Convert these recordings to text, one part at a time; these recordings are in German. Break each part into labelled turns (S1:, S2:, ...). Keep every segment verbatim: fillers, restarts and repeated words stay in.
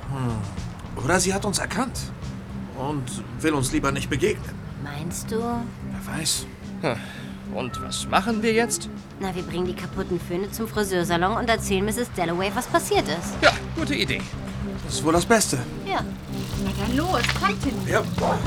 S1: Hm. Oder sie hat uns erkannt und will uns lieber nicht begegnen.
S2: Meinst du?
S1: Wer weiß.
S3: Hm. Und was machen wir jetzt?
S2: Na, wir bringen die kaputten Föhne zum Friseursalon und erzählen Misses Dalloway, was passiert ist.
S3: Ja, gute Idee.
S1: Das ist wohl das Beste.
S2: Ja.
S4: Na dann los, kommt hin.
S1: Ja.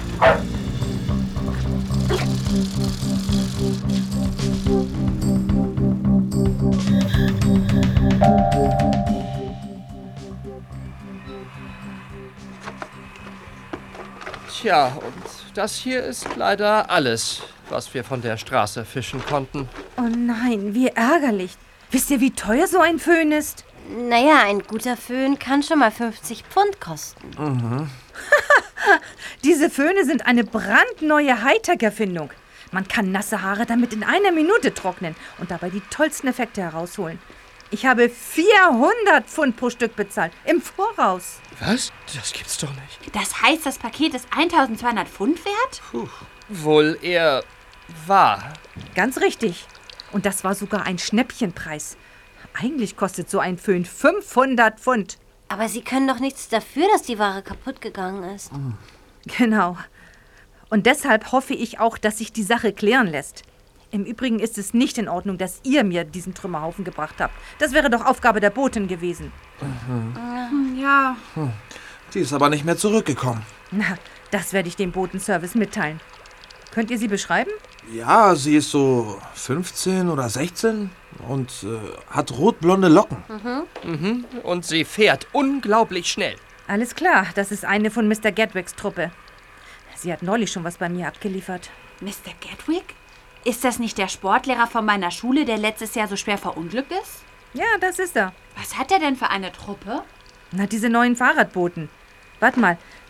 S3: Tja, und das hier ist leider alles, was wir von der Straße fischen konnten.
S5: Oh nein, wie ärgerlich. Wisst ihr, wie teuer so ein Föhn ist?
S2: Naja, ein guter Föhn kann schon mal fünfzig Pfund kosten.
S1: Mhm.
S5: Diese Föhne sind eine brandneue Hightech-Erfindung. Man kann nasse Haare damit in einer Minute trocknen und dabei die tollsten Effekte herausholen. Ich habe vierhundert Pfund pro Stück bezahlt, im Voraus.
S3: Was? Das gibt's doch nicht.
S4: Das heißt, das Paket ist eintausendzweihundert Pfund wert?
S3: Puh. Wohl eher wahr.
S5: Ganz richtig. Und das war sogar ein Schnäppchenpreis. Eigentlich kostet so ein Föhn fünfhundert Pfund.
S2: Aber Sie können doch nichts dafür, dass die Ware kaputt gegangen ist.
S1: Mhm.
S5: Genau. Und deshalb hoffe ich auch, dass sich die Sache klären lässt. Im Übrigen ist es nicht in Ordnung, dass ihr mir diesen Trümmerhaufen gebracht habt. Das wäre doch Aufgabe der Botin gewesen.
S1: Mhm.
S4: Ja.
S1: Hm. Die ist aber nicht mehr zurückgekommen.
S5: Na, das werde ich dem Botenservice mitteilen. Könnt ihr sie beschreiben?
S1: Ja, sie ist so fünfzehn oder sechzehn und äh, hat rotblonde Locken.
S2: Mhm.
S3: Mhm. Und sie fährt unglaublich schnell.
S5: Alles klar, das ist eine von Mister Gatwicks Truppe. Sie hat neulich schon was bei mir abgeliefert.
S4: Mister Gatwick? Ist das nicht der Sportlehrer von meiner Schule, der letztes Jahr so schwer verunglückt ist?
S5: Ja, das ist er.
S4: Was hat er denn für eine Truppe?
S5: Na, diese neuen Fahrradboten. Warte mal,